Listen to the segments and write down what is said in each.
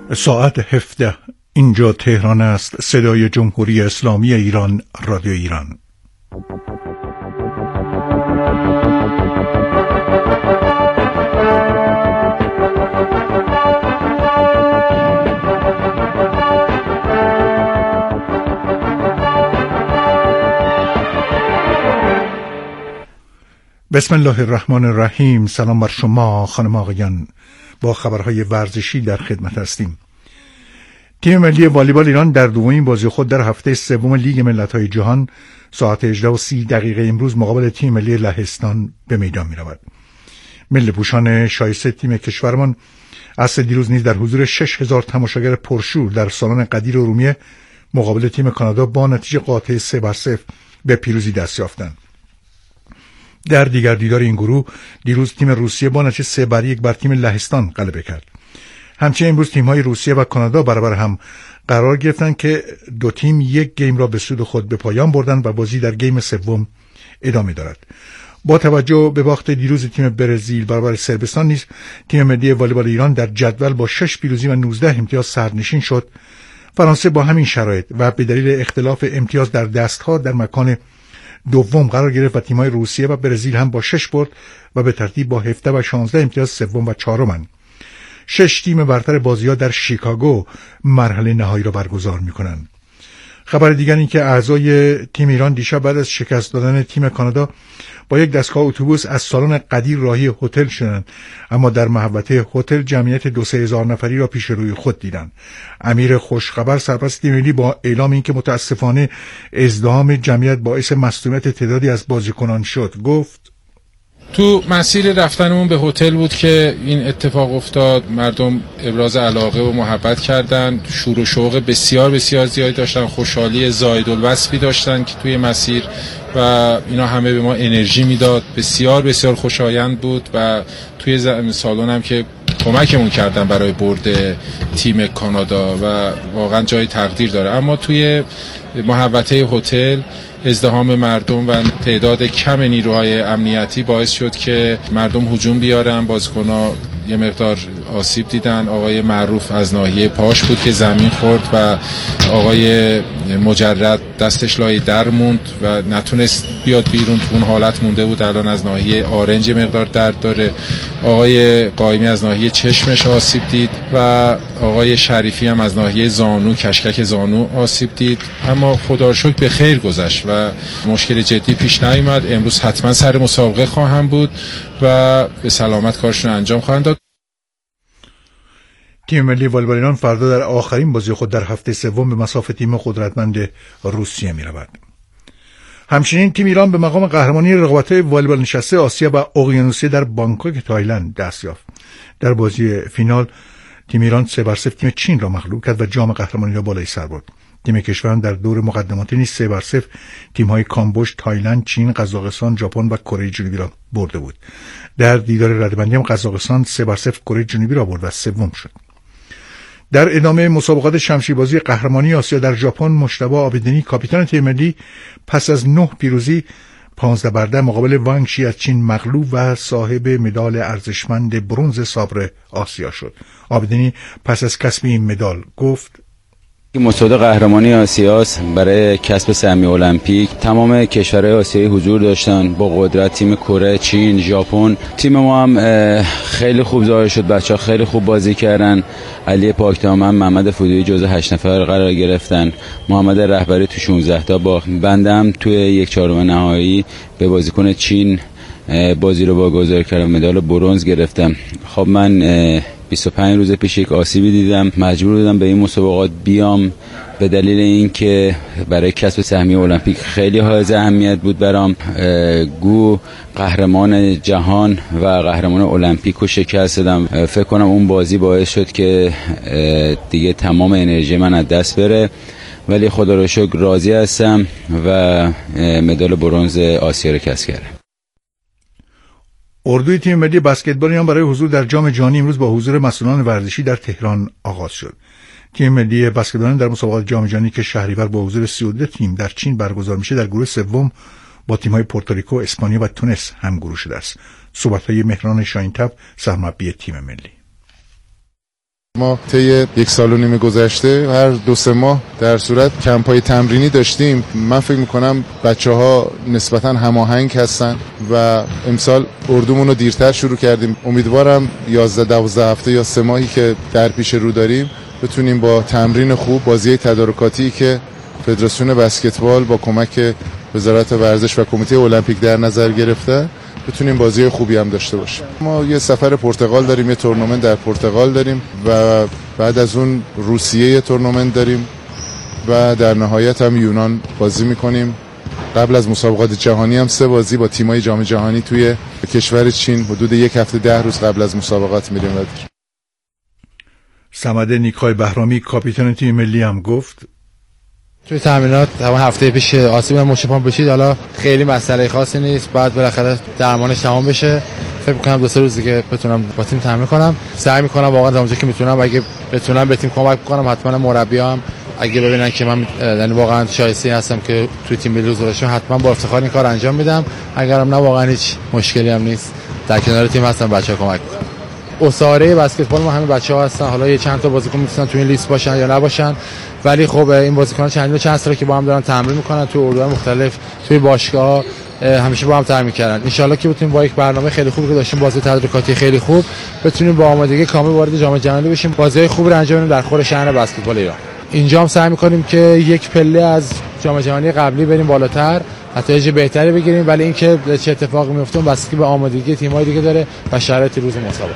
ساعت 17 اینجا تهران است. صدای جمهوری اسلامی ایران، رادیو ایران. بسم الله الرحمن الرحیم. سلام بر شما خانم آقایان. با خبرهای ورزشی در خدمت هستیم. تیم ملی والیبال ایران در دومین بازی خود در هفته سوم لیگ ملت‌های جهان ساعت 18:30 امروز مقابل تیم ملی لهستان به میدان می‌رود. ملی پوشان شایسته تیم کشورمان از دیروز نیز در حضور 6000 تماشاگر پرشور در سالن قدیر ارومیه مقابل تیم کانادا با نتیجه قاطع 3-0 به پیروزی دست یافتند. در دیگر دیدار این گروه دیروز تیم روسیه با نتیجه 3-1 بر تیم لهستان غلبه کرد. همچنین امروز تیم‌های روسیه و کانادا برابر هم قرار گرفتند که دو تیم یک گیم را به سود خود به پایان بردند و بازی در گیم سوم ادامه دارد. با توجه به باخت دیروز تیم برزیل برابر صربستان نیز تیم ملی والیبال ایران در جدول با 6 پیروزی و 19 امتیاز صدرنشین شد. فرانسه با همین شرایط و به دلیل اختلاف امتیاز در دست‌ها در مکان دوم قرار گرفت و تیم‌های روسیه و برزیل هم با 6 برد و به ترتیب با 17 و 16 امتیاز سوم و چهارمند. 6 تیم برتر بازی‌ها در شیکاگو مرحله نهایی را برگزار می‌کنند. خبر دیگر این که اعضای تیم ایران دیشب بعد از شکست دادن تیم کانادا با یک دستگاه اتوبوس از سالن قدیر راهی هتل شدند، اما در محوطه هتل جمعیت 2-3 هزار نفری را پیش روی خود دیدند. امیر خوشخبر سرپرست تیم ملی با اعلام اینکه متاسفانه ازدحام جمعیت باعث مصدومیت تعدادی از بازیکنان شد گفت: تو مسیر رفتنمون به هتل بود که این اتفاق افتاد. مردم ابراز علاقه و محبت کردن، شور و شوق بسیار بسیار زیادی داشتن، خوشحالی زایدالوصفی داشتن که توی مسیر و اینا همه به ما انرژی میداد. بسیار بسیار خوشایند بود و توی سالن هم که کمکمون کردن برای برد تیم کانادا و واقعا جای تقدیر داره. اما توی محوطه هتل ازدحام مردم و تعداد کم نیروهای امنیتی باعث شد که مردم هجوم بیارن. بازیکن‌ها یه مقدار آسیب دیدن. آقای معروف از ناحیه پاش بود که زمین خورد و آقای مجرد دستش لای در موند و نتونست بیاد بیرون، تو اون حالت مونده بود. الان از ناحیه آرنج مقدار درد داره. آقای قائمی از ناحیه چشمش آسیب دید و آقای شریفی هم از ناحیه زانو، کشکک زانو آسیب دید، اما خدا رو شکر به خیر گذشت و مشکل جدی پیش نیامد. امروز حتما سر مسابقه خواهم بود و به سلامت کارشون انجام خواهند داد. تیم ملی والیبال ایران فردا در آخرین بازی خود در هفته سوم به مصاف تیم قدرتمند روسیه می‌رود. همچنین تیم ایران به مقام قهرمانی رقابت‌های والیبال نشسته آسیا و اقیانوسیه در بانکوک تایلند دست یافت. در بازی فینال تیم ایران 3-0 تیم چین را مغلوب کرد و جام قهرمانی را بالای سر برد. تیم کشورم در دور مقدماتی نیز 3-0 تیم‌های کامبوج، تایلند، چین، قزاقستان، ژاپن و کره جنوبی را برده بود. در دیدار رده‌بندی هم قزاقستان 3-0 کره جنوبی را برد و سوم شد. در ادامه مسابقات شمشیربازی قهرمانی آسیا در ژاپن، مجتبی عابدینی کاپیتان تیم ملی پس از 9 پیروزی 15-10 مقابل وانگ شی از چین مغلوب و صاحب مدال ارزشمند برنز سابر آسیا شد. عابدینی پس از کسب این مدال گفت: مسابقه قهرمانی آسیاست. برای کسب سهمیه المپیک تمام کشورهای آسیایی حضور داشتن با قدرت. تیم کره، چین، ژاپن. تیم ما هم خیلی خوب ظاهر شد. بچه‌ها خیلی خوب بازی کردن. علی پاکدامن، محمد فودویی جزو 8 نفر قرار گرفتن. محمد رهبری تو 16 تا باخت. بندم توی 1/4 نهایی به بازیکن چین بازی رو واگذار کردم، مدال برنز گرفتم. خب من 25 روز پیش یک آسیبی دیدم، مجبور بودم به این مسابقات بیام به دلیل اینکه برای کسب سهمیه المپیک خیلی حائز اهمیت بود برام. گو قهرمان جهان و قهرمان المپیک رو شکست دادم. فکر کنم اون بازی باعث شد که دیگه تمام انرژی من از دست بره، ولی خدا رو شکر راضی هستم و مدال برنز آسیا رو کسب کردم. اردوی تیم ملی بسکتبال ایران برای حضور در جام جهانی امروز با حضور مسئولان ورزشی در تهران آغاز شد. تیم ملی بسکتبال در مسابقات جام جهانی که شهریور با حضور 32 تیم در چین برگزار میشه در گروه سوم با تیم‌های پورتوریکو، اسپانیا و تونس همگروه شده است. صحبت‌های مهران شاهین‌تب، سرمربی تیم ملی. ما طی 1.5 سال گذشته هر 2-3 ماه در صورت کمپ‌های تمرینی داشتیم. من فکر می‌کنم بچه‌ها نسبتاً هماهنگ هستن و امسال اردومون رو دیرتر شروع کردیم. امیدوارم 11-12 هفته یا 3 ماهی که در پیش رو داریم بتونیم با تمرین خوب، بازی تدارکاتی که فدراسیون بسکتبال با کمک وزارت ورزش و کمیته المپیک در نظر گرفته بتونیم بازی خوبی هم داشته باشیم. ما یه سفر پرتغال داریم، یه تورنمنت در پرتغال داریم و بعد از اون روسیه یه تورنمنت داریم و در نهایت هم یونان بازی میکنیم. قبل از مسابقات جهانی هم 3 بازی با تیمای جام جهانی توی کشور چین حدود 1 هفته 10 روز قبل از مسابقات میریم. صمد نیکای بهرامی کاپیتان تیم ملی هم گفت توی تمرینات همون هفته پیش آسیب مچ پام بشید، حالا خیلی مسئله خاصی نیست، بعد بالاخره درمانش تمام بشه. فکر می‌کنم 2-3 روز دیگه بتونم با تیم تمرین کنم. سعی می‌کنم واقعا تا اونجا که میتونم، اگه بتونم به تیم کمک کنم. حتما مربیام اگه ببینن که من یعنی واقعا شایسته هستم که توی تیم ملی حضور داشته، حتما با افتخار این کار انجام میدم. اگرم نه واقعا هیچ مشکلی هم نیست، در کنار تیم هستم، بچه‌ها کمک می‌کنم. اساره بسکتبال ما همین بچه‌ها هستن. حالا یه چند تا بازیکن میتونن توی این لیست باشن یا نباشن، ولی خب این بازیکن‌ها چند ساله که با هم دارن تمرین میکنن توی اردوهای مختلف، توی باشگاه‌ها همیشه با هم تمرین کردن. ان شاءالله که بتونیم با یک برنامه خیلی خوبی که داشتیم، بازی تدارکاتی خیلی خوب، بتونیم با آمادگی کامل وارد جام جهانی بشیم، بازی‌های خوبی رو انجام بدیم در خور شأن بسکتبال ایران. اینجا هم سعی می‌کنیم که یک پله از جام جهانی قبلی بریم بالاتر، نتایج بهتری بگیریم، ولی اینکه چه اتفاقی میفته بستگی به آمادگی تیم‌های دیگه داره و شرایط روز مسابقه.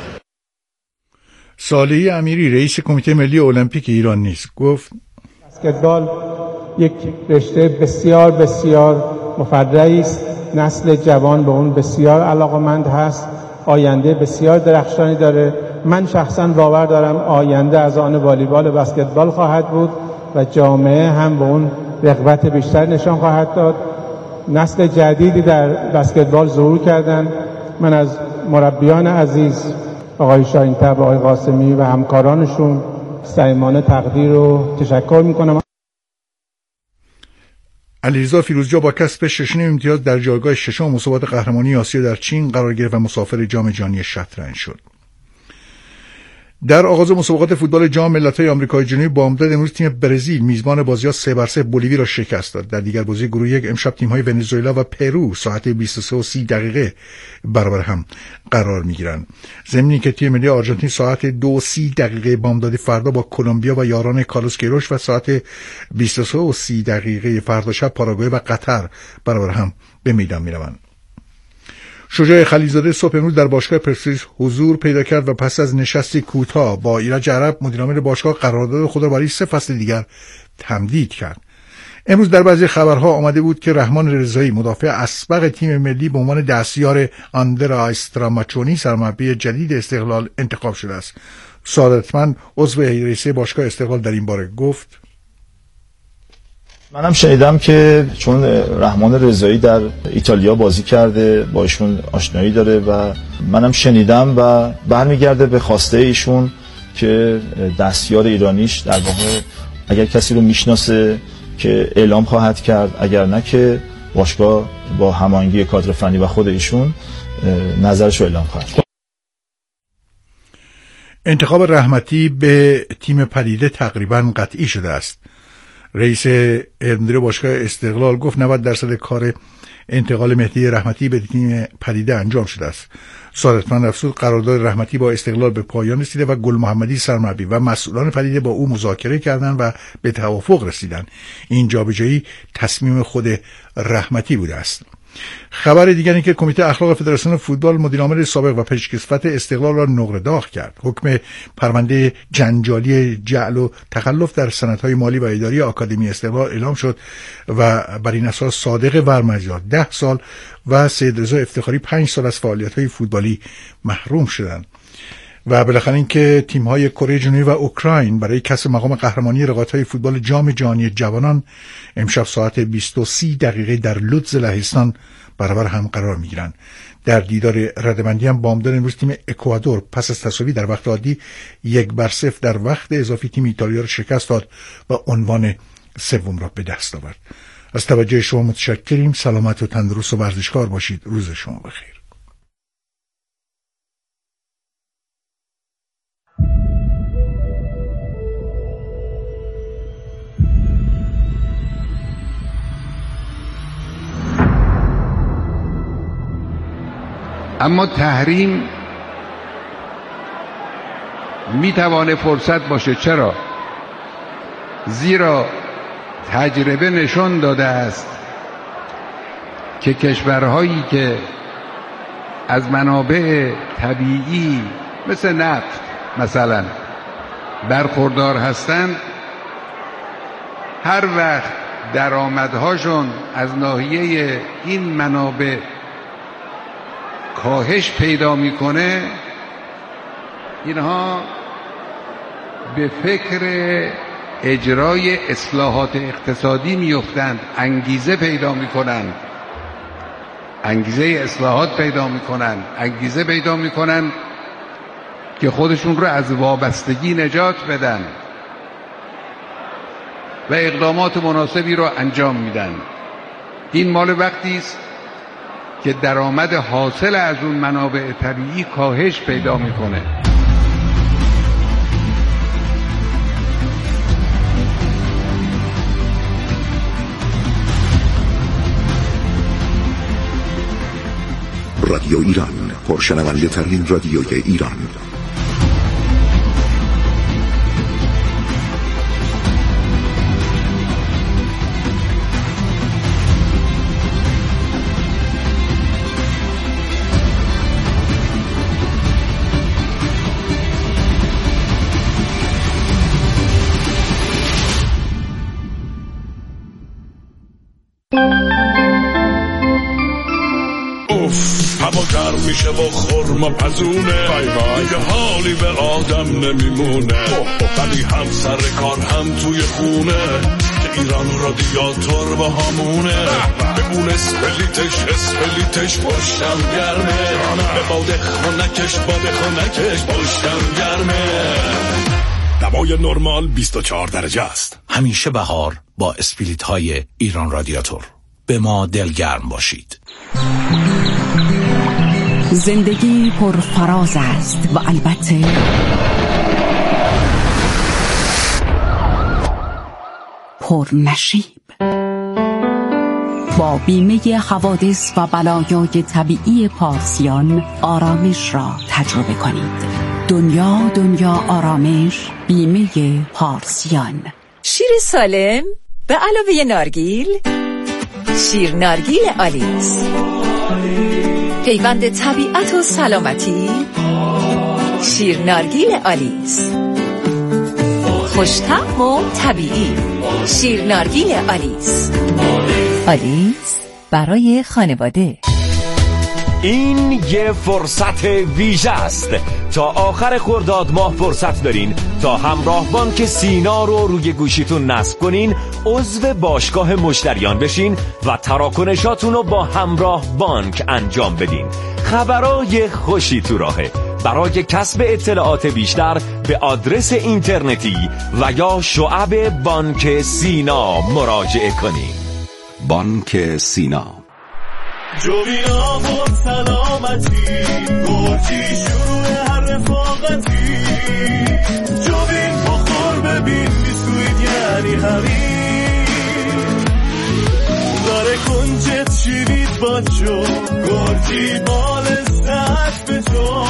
صالحی امیری رئیس کمیته ملی المپیک ایران نیز گفت بسکتبال یک رشته بسیار بسیار مفرحی است. نسل جوان به اون بسیار علاقه‌مند هست، آینده بسیار درخشانی داره. من شخصا باور دارم آینده از آن والیبال بسکتبال خواهد بود و جامعه هم به اون رغبت بیشتر نشان خواهد داد. نسل جدیدی در بسکتبال ظهور کردن. من از مربیان عزیز آقای شاهین‌طبع و آقای قاسمی و همکارانشون صمیمانه تقدیر و تشکر میکنم. علیرضا فیروزجا با کسب 6 امتیاز در جایگاه 6 مسابقات قهرمانی آسیا در چین قرار گرفت و مسافر جام جهانی شطرنج شد. در آغاز مسابقات فوتبال جام ملت‌های آمریکای جنوبی بامداد امروز تیم برزیل میزبان بازی 3-0 بولیوی را شکست داد. در دیگر بازی گروه 1 امشب تیم‌های ونزوئلا و پرو ساعت 23:30 برابر هم قرار می‌گیرند. ضمنی که تیم ملی آرژانتین ساعت 2:30 بامداد فردا با کلمبیا و یاران کارلوس کیروش و ساعت 23:30 فردا شب پاراگوئه و قطر برابر هم به میدان می‌روند. شجاع خلیلزاده صبح امروز در باشگاه پرسپولیس حضور پیدا کرد و پس از نشستی کوتاه با ایرج عرب مدیرعامل باشگاه قرارداد خود را برای 3 فصل دیگر تمدید کرد. امروز در بعضی خبرها آمده بود که رحمان رضایی مدافع اسبق تیم ملی به عنوان دستیار آندرا استراماچونی سرمربی جدید استقلال انتخاب شده است. سعادتمند عضو رئیسه باشگاه استقلال در این باره گفت منم شنیدم که چون رحمان رضایی در ایتالیا بازی کرده با ایشون آشنایی داره و منم شنیدم و برمیگرده به خواسته ایشون که دستیار ایرانیش در واقع اگر کسی رو میشناسه که اعلام خواهد کرد، اگر نه که باشگاه با هماهنگی کادر فنی و خود ایشون نظرش رو اعلام خواهد کرد. انتخاب رحمتی به تیم پدیده تقریبا قطعی شده است. رئیس مدیر باشگاه استقلال گفت 90% کار انتقال مهدی رحمتی به تیم پدیده انجام شده است. سعادتمند افزود قرارداد رحمتی با استقلال به پایان رسیده و گل محمدی سرمربی و مسئولان پدیده با او مذاکره کردند و به توافق رسیدند. این جابجایی تصمیم خود رحمتی بوده است. خبر دیگری که کمیته اخلاق فدراسیون فوتبال مدیرعامل سابق و پزشکصفت استقلال را نقل داغ کرد. حکم پرونده جنجالی جعل و تخلف در سندهای مالی و اداری آکادمی استقلال اعلام شد و بر این اساس صادق ورمزیار 10 سال و سید رضا افتخاری 5 سال از فعالیت‌های فوتبالی محروم شدند. و بالاخره اینکه تیم‌های کره جنوبی و اوکراین برای کسب مقام قهرمانی رقابت‌های فوتبال جام جهانی جوانان امشب ساعت 20:30 در لودز لهستان برابر هم قرار می‌گیرند. در دیدار ردبندی هم بامداد امروز تیم اکوادور پس از تساوی در وقت عادی 1-0 در وقت اضافی تیم ایتالیا را شکست داد و عنوان سوم را به دست آورد. از توجه شما متشکریم. سلامت و تندرست و ورزشکار باشید. روز شما بخیر. اما تحریم میتوانه فرصت باشه. چرا؟ زیرا تجربه نشان داده است که کشورهایی که از منابع طبیعی مثل نفت مثلا برخوردار هستند، هر وقت درآمدهاشون از ناحیه این منابع کاهش پیدا میکنه، اینها به فکر اجرای اصلاحات اقتصادی میفتند، انگیزه پیدا میکنند، انگیزه اصلاحات پیدا میکنند، انگیزه پیدا میکنند که خودشون رو از وابستگی نجات بدن و اقدامات مناسبی رو انجام میدن. این مال وقتی است که درآمد حاصل از اون منابع طبیعی کاهش پیدا میکنه. رادیو ایران، پرشنونده ترین رادیوی ایران. هوا گرم میشه و خورما پزونه، دیگه حالی به آدم نمیمونه، ولی هم سر کار هم توی خونه که ایران رادیاتور با همونه. ببون اسپلیتش پشتم گرمه، به باده خونکش پشتم گرمه. دمای نرمال 24 درجه است. همیشه بهار با اسپلیت های ایران رادیاتور. به ما دلگرم باشید. زندگی پر فراز است و البته پر نشیب. با بیمه حوادث و بلایای طبیعی پارسیان آرامش را تجربه کنید. دنیا آرامش، بیمه پارسیان. شیر سالم به علاوه نارگیل، شیر نارگیل آلیس، پیوند طبیعت و سلامتی. شیر نارگیل آلیس، خوش‌طعم و طبیعی. شیر نارگیل آلیس، آلیس برای خانواده. این یه فرصت ویژه است. تا آخر خرداد ماه فرصت دارین تا همراه بانک سینا رو روی گوشیتون نصب کنین، عضو باشگاه مشتریان بشین و تراکنشاتون رو با همراه بانک انجام بدین. خبرای خوشی تو راهه. برای کسب اطلاعات بیشتر به آدرس اینترنتی و یا شعب بانک سینا مراجعه کنین. بانک سینا. جوینا بود سلامتی، گرچی شروع هر رفاقتی. جوین بخور ببین بیسکویت یعنی همین. داره کنجت شیرید باچو، گرچی بالستت به تو.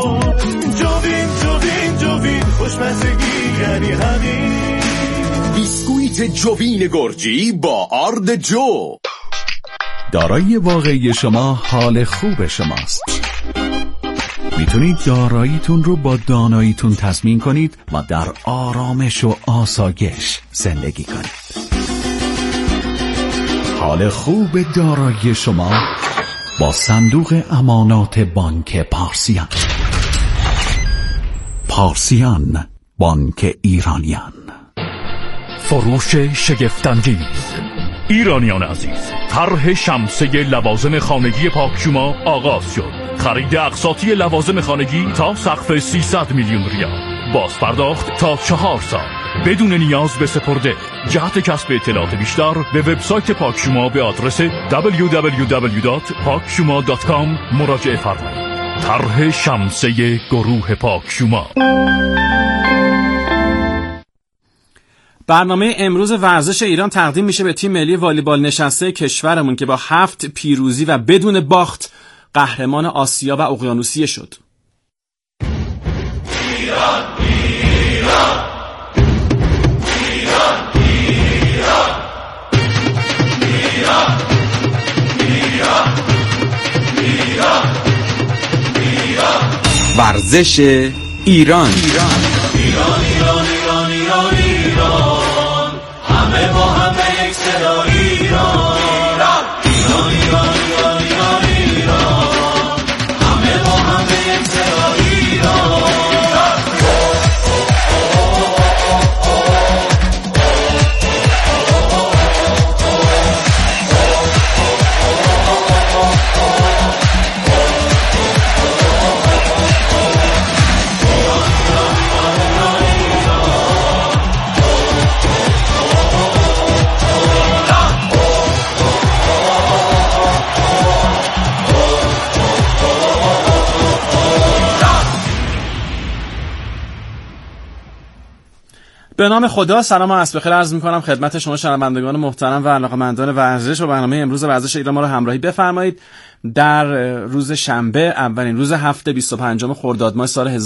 جوین خوشمزگی یعنی همین. بیسکویت جوین گرجی با آرد جو. دارایی واقعی شما حال خوب شماست. میتونید داراییتون رو با داناییتون تضمین کنید و در آرامش و آسایش زندگی کنید. حال خوب دارایی شما با صندوق امانات بانک پارسیان. پارسیان، بانک ایرانیان. فروش شگفت‌انگیز. ایرانیان عزیز، طرح شمسه لوازم خانگی پاکشوما آغاز شد. خرید اقساطی لوازم خانگی تا سقف 300 میلیون ریال، باز پرداخت تا 4 سال بدون نیاز به سپرده. جهت کسب اطلاعات بیشتر به وبسایت پاکشوما به آدرس www.pakshuma.com مراجعه فرمایید. طرح شمسه گروه پاکشوما. برنامه امروز ورزش ایران تقدیم میشه به تیم ملی والیبال نشسته کشورمون که با 7 پیروزی و بدون باخت قهرمان آسیا و اقیانوسیه شد. ایران ایران ایران ایران ایران ایران ایران ورزش ایران ایران ایران ایران ایران ایران همه با همه یک صدا ایران ایران ایران ایران ایران ایران همه با همه یک صدا ایران به نام خدا سلام و عصر بخیر عرض می‌کنم خدمت شما شنوندگان محترم و علاقه‌مندان ورزش و برنامه امروز ورزش ایران ما رو همراهی بفرمایید. در روز شنبه اولین روز هفته 25 خرداد ماه سال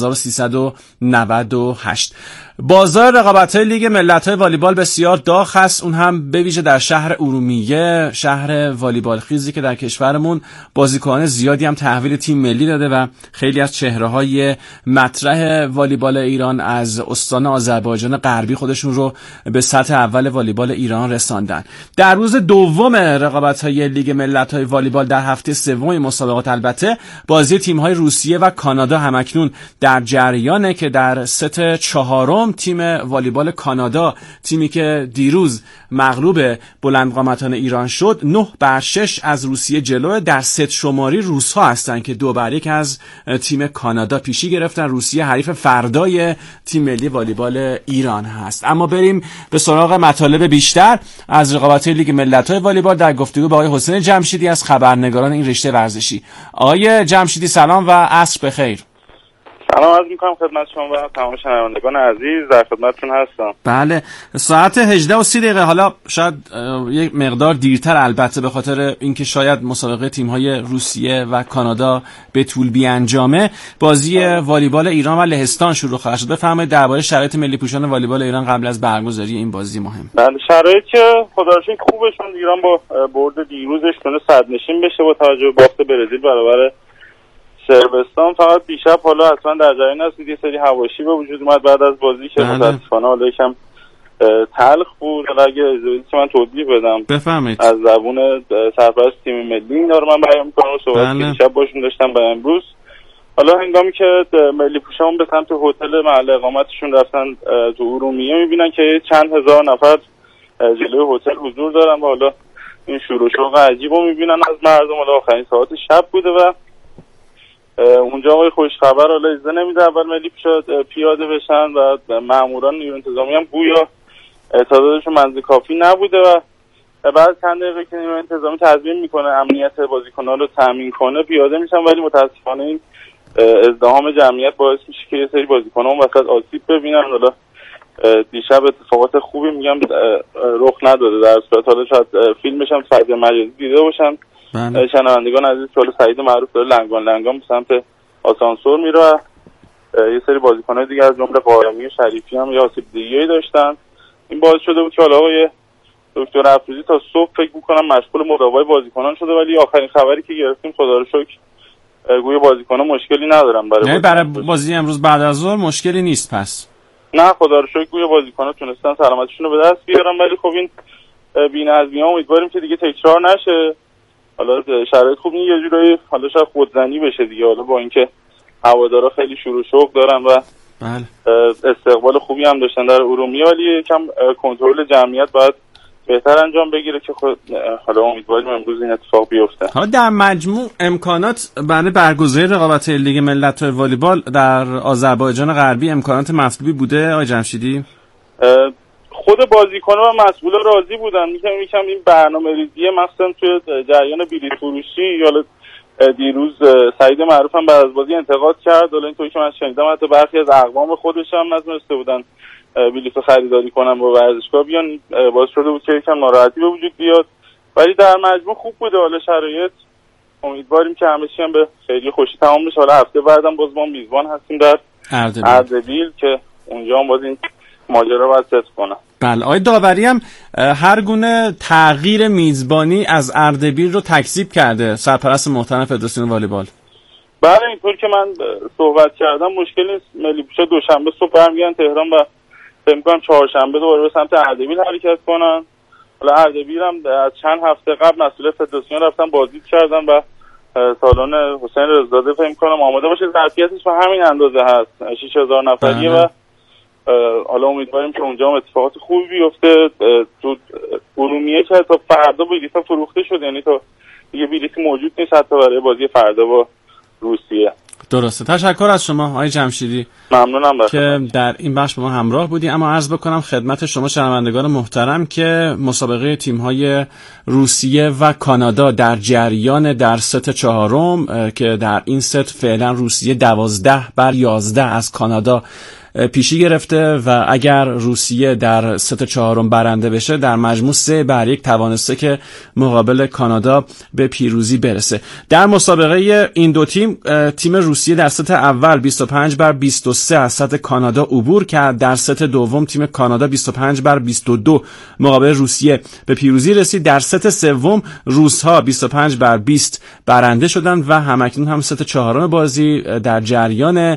1398 بازار رقابت‌های لیگ ملت‌های والیبال بسیار داغ است، اون هم به ویژه در شهر ارومیه، شهر والیبال خیزی که در کشورمون بازیکنان زیادی هم تحویل تیم ملی داده و خیلی از چهره‌های مطرح والیبال ایران از استان آذربایجان غربی خودشون رو به سطح اول والیبال ایران رساندن. در روز دوم رقابت‌های لیگ ملت‌های والیبال در هفته سوم مسابقات البته بازی تیم‌های روسیه و کانادا همکنون در جریانه که در ست چهارم تیم والیبال کانادا، تیمی که دیروز مغلوب بلندقامتان ایران شد، 9-6 از روسیه جلوه. در ست شماری روس‌ها هستن که 2-1 از تیم کانادا پیشی گرفتن. روسیه حریف فردای تیم ملی والیبال ایران هست. اما بریم به سراغ مطالب بیشتر از رقابت‌های لیگ ملت‌های والیبال در گفتگو با آقای حسین جمشیدی از خبرنگاران این رشته ورزشی. آقای جمشیدی سلام و عصر بخیر. سلام عرض می‌کنم خدمت شما و تمام شنوندگان عزیز، در خدمتتون هستم. بله، ساعت 18:30 حالا شاید یک مقدار دیرتر البته به خاطر اینکه شاید مسابقه تیم‌های روسیه و کانادا به طول بیانجامه، بازی والیبال ایران و لهستان شروع خواهد شد. بفرمایید درباره شرایط ملی پوشان والیبال ایران قبل از برگزاری این بازی مهم. بله، شرایط که خدا رو شکر خوبه، چون ایران با برد دیروزش تونه صدرنشین بشه با توجه به باخت برزیل برابر صربستان. فقط دیشب حالا اصلا در جریان هستید یه سری حواشی به وجود اومد بعد از بازی که متاسفانه حالا یکم تلخ بود. حالا اگه اجازه که من توضیح بدم بفرمایید. از زبون سرپرست تیم ملی اینا رو من بیان می‌کنم و صحبت که دیشب باشون داشتم با امروز. حالا هنگامی که ملی پوشان به سمت هتل محل اقامتشون رفتن تو ارومیه، می‌بینن که چند هزار نفر جلوی هتل حضور دارن و حالا این شور و شوق عجیبو می‌بینن از مردم. حالا آخرین ساعت شب بوده و اونجا آقای خوشخبر حالا اجازه نمیده اول ملی پیاده بشن و ماموران نیروی انتظامی هم گویا تعدادشون منزل کافی نبوده و بعد چند دقیقه که نیروی انتظامی تضمین میکنه امنیت بازیکنان رو تامین کنه پیاده میشن، ولی متاسفانه این ازدحام جمعیت باعث میشه که یه سری بازیکنان وسط آسیب ببینن. حالا دیشب اتفاقات خوبی میگم رخ نداده، در صورت حالا شاید فیلمش هم فضای مجازی دیده باشن شنوندگان عزیز که حالا سعید معروف داره لنگان به سمت آسانسور میره و یه سری بازیکن‌های دیگه از جمله قائمی و شریفی هم یه آسیب دیگه‌ای داشتن. این باعث شده بود که حالا آقای دکتر افروزی تا صبح فکر می‌کنم مشغول مداوای بازیکنان شده، ولی آخرین خبری که گرفتیم خدا رو شکر گویا بازیکن‌ها مشکلی ندارن. برای بازی امروز بعد از ظهر مشکلی نیست پس. نه خدا رو شکر گویا بازیکن‌ها تونستن سلامتیشون رو به دست بیارن، ولی خب این بی‌نظمی‌ها امیدواریم که دیگه تکرار نشه. حالا شرایط خوب این یه جورایی حالا شاید خودزنی بشه دیگه، حالا با اینکه هوادارا خیلی شور و شوق دارن و استقبال خوبی هم داشتن در ارومیه، ولی یکم کنترل جمعیت باید بهتر انجام بگیره که حالا امیدواریم امروز این اتفاق بیفته. حالا در مجموع امکانات برای برگزاری رقابت‌های لیگ ملت‌های والیبال در آذربایجان غربی امکانات مطلوبی بوده آقای جمشیدی؟ خود بازیکن‌ها و مسئولان راضی بودن. میگم این برنامه‌ریزی مثلا توی جریان بلیط فروشی، حالا دیروز سعید معروف هم بعد از بازی انتقاد کرد، حالا اینطوری که من شنیدم حتی برخی از اقوام خودش هم نتونسته بودن بلیط خریداری کنن با ورزشگاه بیان، باعث شده بود که یکم ناراحتی به وجود بیاد، ولی در مجموع خوب بوده. حالا شرایط امیدواریم که همه چی هم به خیلی خوشی تمام بشه. حالا هفته بعدم باز ما میزبان هستیم در اردبیل که اونجا هم باز این ماجرا باید ست کنم. بله. آقای داوری هم هر گونه تغییر میزبانی از اردبیل رو تکذیب کرده سرپرست محترم فدراسیون والیبال. بله اینطور که من صحبت کردم مشکل نیست. ملی پوشا دوشنبه صبح برمیگردن تهران و فکر می‌کنم چهارشنبه دوباره به سمت اردبیل حرکت کنن. حالا اردبیل هم از چند هفته قبل مسئول فدراسیون رفتن بازدید کردن و سالن حسین رضازاده فکر می‌کنم آماده باشه. ظرفیتش به همین اندازه هست 6000 نفریه و حالا امیدواریم که اونجا هم اتفاقات خوبی بیفته. تو ارومیه که تا فردا بلیط‌ها فروخته شد، یعنی تا دیگه بلیطی موجود نیست حتی برای بازی فردا با روسیه. درسته. تشکر از شما آقای جمشیدی. ممنونم که در این بخش با ما همراه بودی. اما عرض بکنم خدمت شما شنوندگان محترم که مسابقه تیم‌های روسیه و کانادا در جریان در ست چهارم که در این ست فعلا روسیه 12-11 از کانادا پیشی گرفته و اگر روسیه در ست چهارم برنده بشه در مجموع 3-1 توانسته که مقابل کانادا به پیروزی برسه. در مسابقه این دو تیم روسیه در ست اول 25-23 از ست کانادا عبور کرد. در ست دوم تیم کانادا 25-22 مقابل روسیه به پیروزی رسید. در ست سوم روس‌ها 25-20 برنده شدند و همکنون هم ست چهارم بازی در جریان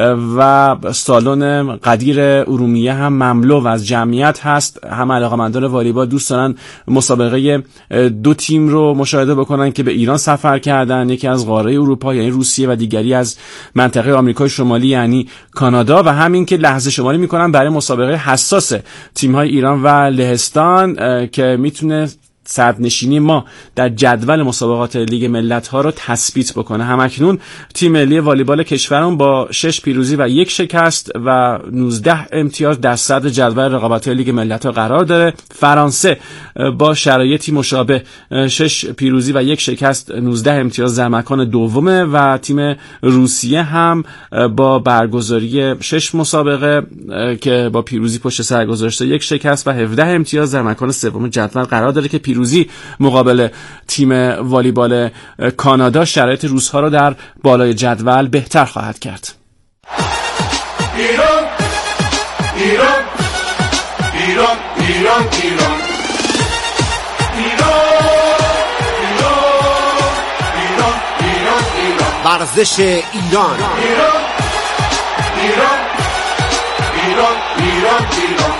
و سالن قدیر ارومیه هم مملو از جمعیت هست. هم علاقه‌مندان والیبال دوست دارن مسابقه دو تیم رو مشاهده بکنن که به ایران سفر کردن، یکی از قاره اروپا یعنی روسیه و دیگری از منطقه آمریکای شمالی یعنی کانادا، و همین که لحظه شماری میکنن برای مسابقه حساس تیم‌های ایران و لهستان که میتونه صدرنشینی ما در جدول مسابقات لیگ ملت‌ها رو تثبیت بکنه. همکنون تیم ملی والیبال کشورمون با 6 پیروزی و 1 شکست و 19 امتیاز در صدر جدول رقابت‌های لیگ ملت‌ها قرار داره. فرانسه با شرایطی مشابه 6 پیروزی و 1 شکست 19 امتیاز در مکان دومه و تیم روسیه هم با برگزاری 6 مسابقه که با پیروزی پشت سر گذاشته 1 شکست و 17 امتیاز در مکان سوم جدول قرار داره که پیروزی مقابل تیم والیبال کانادا شرایط روس‌ها رو در بالای جدول بهتر خواهد کرد. ایران ایران ایران ایران ایران ایران ایران ایران ورزش ایران ایران ایران ایران ایران ایران.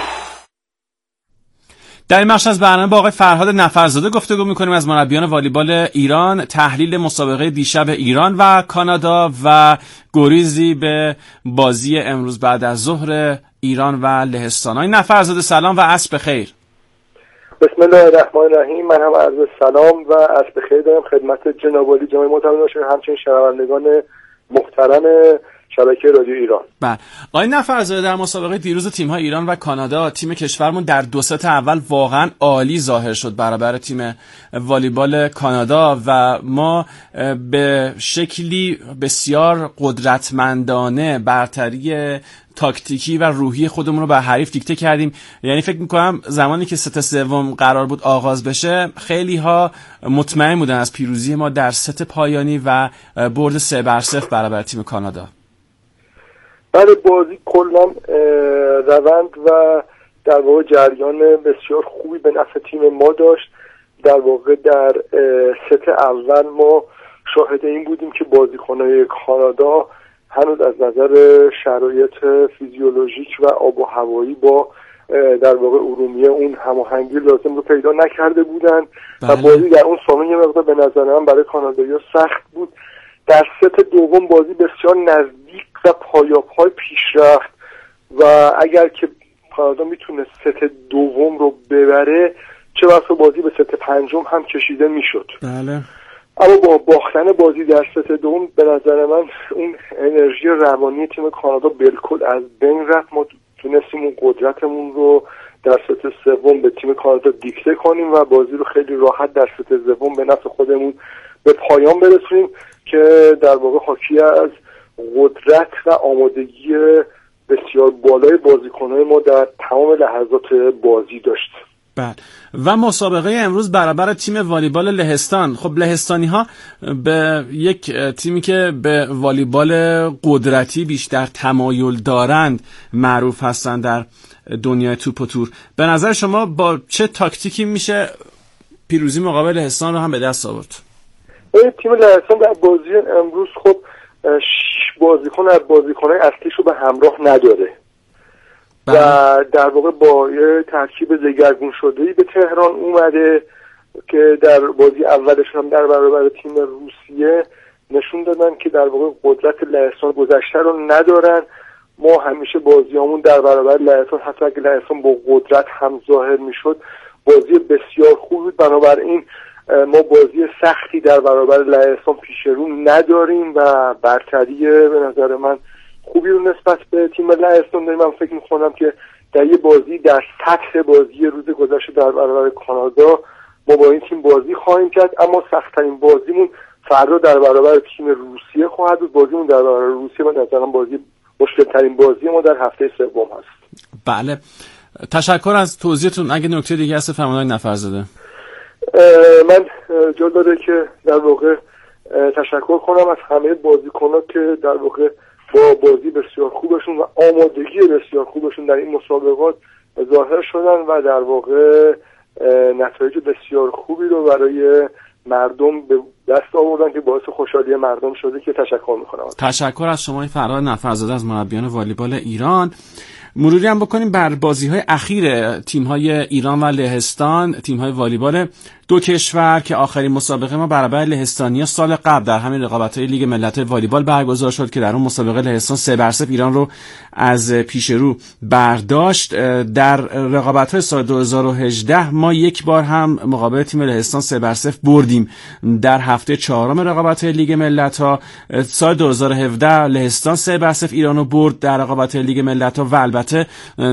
در این بخش از برنامه با آقای فرهاد نفرزاده گفتگو می‌کنیم از مربیان والیبال ایران، تحلیل مسابقه دیشب ایران و کانادا و گریزی به بازی امروز بعد از ظهر ایران و لهستان. آقای نفرزاده سلام و عصر بخیر. بسم الله الرحمن الرحیم. من هم عرض سلام و عصر بخیر دارم خدمت جناب عالی جناب محترم همچنین شنوندگان محترم شبکه رادیو ایران. بله. آقای نفرزاده در مسابقه دیروز تیم‌های ایران و کانادا تیم کشورمون در دو ست اول واقعا عالی ظاهر شد برابر تیم والیبال کانادا و ما به شکلی بسیار قدرتمندانه برتری تاکتیکی و روحی خودمون رو به حریف دیکته کردیم. یعنی فکر می‌کنم زمانی که ست سوم قرار بود آغاز بشه خیلی ها مطمئن بودن از پیروزی ما در ست پایانی و برد 3-0 برابر تیم کانادا. بله بازی کلا روند و در واقع جریان بسیار خوبی به نفع تیم ما داشت. در واقع در ست اول ما شاهد این بودیم که بازیکن‌های کانادا هنوز از نظر شرایط فیزیولوژیک و آب و هوایی با در واقع ارومیه اون هماهنگی لازم رو پیدا نکرده بودن و بازی در اون سالن یه مقدار به نظر من برای کانادایی‌ها سخت بود. در ست دوم بازی بسیار نزدیک و پایاپای پیش رفت و اگر که کانادا میتونه ست دوم رو ببره چه بسا بازی به ست پنجم هم کشیده میشد. بله. اما با باختن بازی در ست دوم به نظر من اون انرژی روانی تیم کانادا بالکل از بین رفت. ما تونستیم اون قدرتمون رو در ست سوم به تیم کانادا دیکته کنیم و بازی رو خیلی راحت در ست سوم به نفع خودمون به پایان برسونیم که در واقع حاکی از قدرت و آمادگی بسیار بالای بازیکن‌های ما در تمام لحظات بازی داشت. بله. و مسابقه امروز برابر تیم والیبال لهستان. خب لهستانی‌ها به یک تیمی که به والیبال قدرتی بیشتر تمایل دارند معروف هستند در دنیای توپ و تور. به نظر شما با چه تاکتیکی میشه پیروزی مقابل لهستان رو هم به دست آورد؟ تیم لهستان در بازی امروز خب 6 بازیکن از بازیکن‌های اصلیش رو به همراه نداره و در واقع با یه ترکیب دگرگون شده‌ای به تهران اومده که در بازی اولش هم در برابر تیم روسیه نشون دادن که در واقع قدرت لهستان گذشته رو ندارن. ما همیشه بازیامون در برابر لهستان، حتی اگه لهستان با قدرت هم ظاهر میشد، بازی بسیار خوب بود. بنابراین ما بازی سختی در برابر لهستان پیش رو نداریم و برتری به نظر من خوبی رو نسبت به تیم لهستان داریم. من فکر می‌کنم که در یه بازی در سطح بازی روز گذشته در برابر کانادا ما با این تیم بازی خواهیم کرد، اما سخت‌ترین بازیمون فردا در برابر تیم روسیه خواهد بود. بازیمون در برابر روسیه من نظرم بازی مشکل‌ترین بازی ما در هفته سوم هست. بله، تشکر از توضیحتون. اگه نکته دیگه هست فرمانده نفرزاده. من جا داره که در واقع تشکر کنم از همه بازیکن‌ها که در واقع با بازی بسیار خوبشون و آمادگی بسیار خوبشون در این مسابقات ظاهر شدن و در واقع نتایج بسیار خوبی رو برای مردم به دست آوردن که باعث خوشحالی مردم شده که تشکر میکنم. تشکر از شما فرهاد نفرزاده از مربیان والیبال ایران. مروری هم بکنیم بر بازی‌های اخیر تیم‌های ایران و لهستان، تیم‌های والیبال دو کشور که آخرین مسابقه ما برابر لهستانیا سال قبل در همین رقابت‌های لیگ ملت‌های والیبال برگزار شد که در اون مسابقه لهستان 3-0 ایران رو از پیش رو برداشت. در رقابت‌های سال 2018 ما یک بار هم مقابل تیم لهستان 3-0 بردیم در هفته چهارم رقابت‌های لیگ ملت‌ها. سال 2017 لهستان 3-0 ایران رو برد در رقابت‌های لیگ ملت‌ها و البته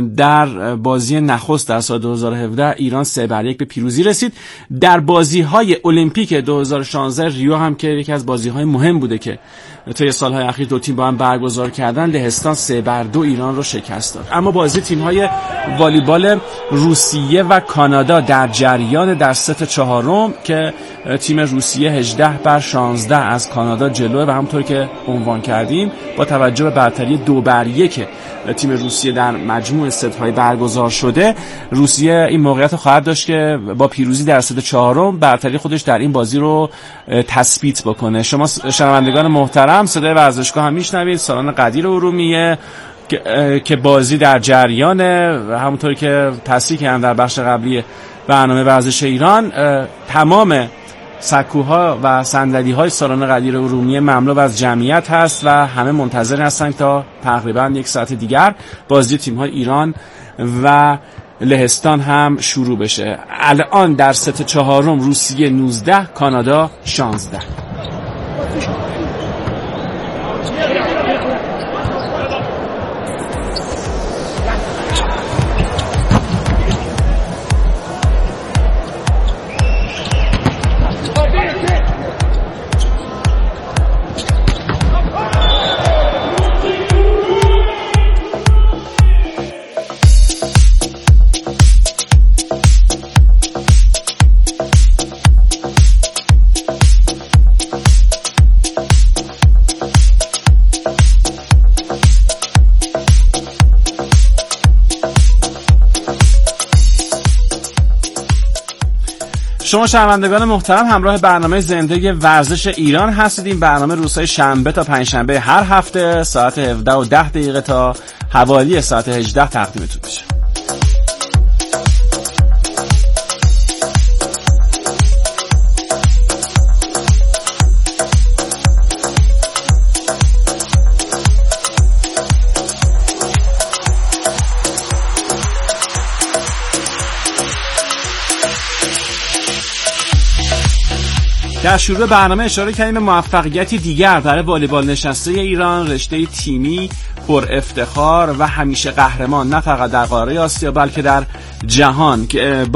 در بازی نخست در سال 2017 ایران 3-1 به پیروزی رسید. در بازی‌های المپیک 2016 ریو هم که یکی از بازی‌های مهم بوده که طی سال‌های اخیر دو تیم با هم برگزار کردن، لهستان 3-2 ایران رو شکست داد. اما بازی تیم‌های والیبال روسیه و کانادا در جریان در ست چهارم که تیم روسیه 18-16 از کانادا جلوه و همونطور که عنوان کردیم با توجه به برتری 2-1 تیم روسیه در مجموع ست‌های برگزار شده، روسیه این موقعیت خواهد داشت که با پیروزی در ست چهارم برتری خودش در این بازی رو تثبیت بکنه. شما شنوندگان محترم صدای ورزشگاه هم میشنوید، سالن قدیر ارومیه که بازی در جریانه. همونطور که تصریح کردم در بخش قبلی برنامه ورزش ایران، تمام سکوها و صندلی‌های سالن قدیر ارومیه مملو از جمعیت هست و همه منتظر هستند تا تقریبا یک ساعت دیگر بازی تیم‌های ایران و لهستان هم شروع بشه. الان در ست چهارم روسیه 19 کانادا 16. شما شنوندگان محترم همراه برنامه زنده ورزش ایران هستید. این برنامه روزهای شنبه تا پنجشنبه هر هفته ساعت 17:10 تا حوالی ساعت 18 تقدیمتون میشه. در شروع برنامه اشاره کردیم به موفقیتی دیگر برای والیبال نشسته ایران، رشته تیمی پر افتخار و همیشه قهرمان نه فقط در قاره آسیا بلکه در جهان که